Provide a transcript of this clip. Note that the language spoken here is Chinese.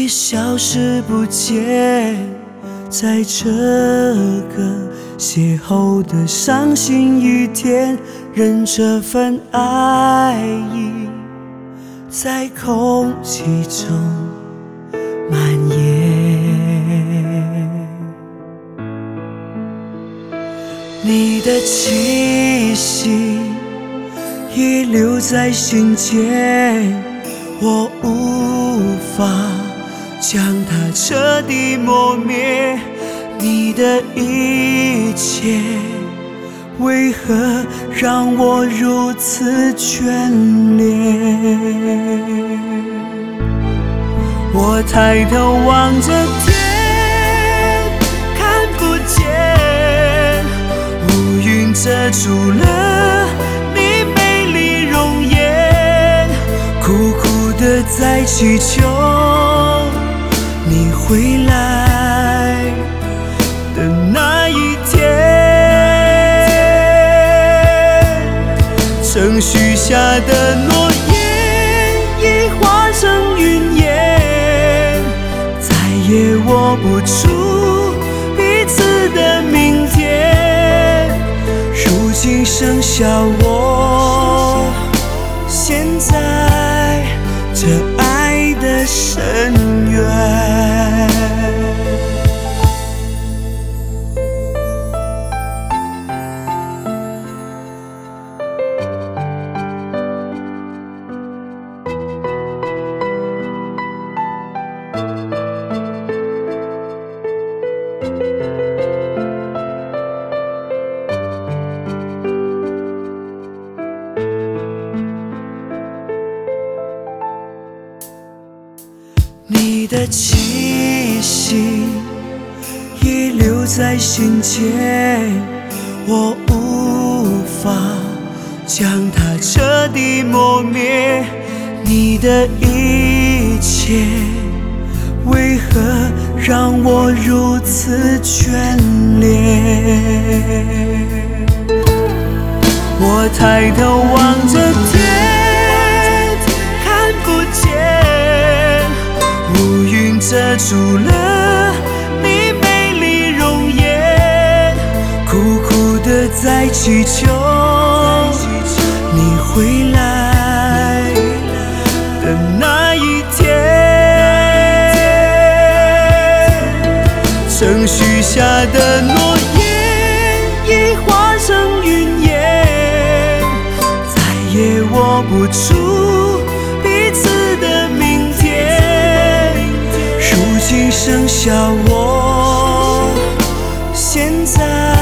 已消失不见，在这个邂逅的伤心一天，任这份爱意在空气中蔓延。你的气息已留在心间，我无法将它彻底磨灭。你的一切为何让我如此眷恋？我抬头望着天，看不见，乌云遮住了你美丽容颜，苦苦地在祈求你回来的那一天。曾许下的诺言已化成云烟，再也握不住彼此的明天。如今剩下我陷在这爱的深渊。你的气息已留在心间，我无法将它彻底磨灭。你的一切为何让我如此眷恋？我抬头望着天，看不见，乌云遮住了你美丽容颜，苦苦地在祈求你回来的那一天。曾许下的诺言已化成云烟，再也握不住彼此的明天。如今剩下我陷在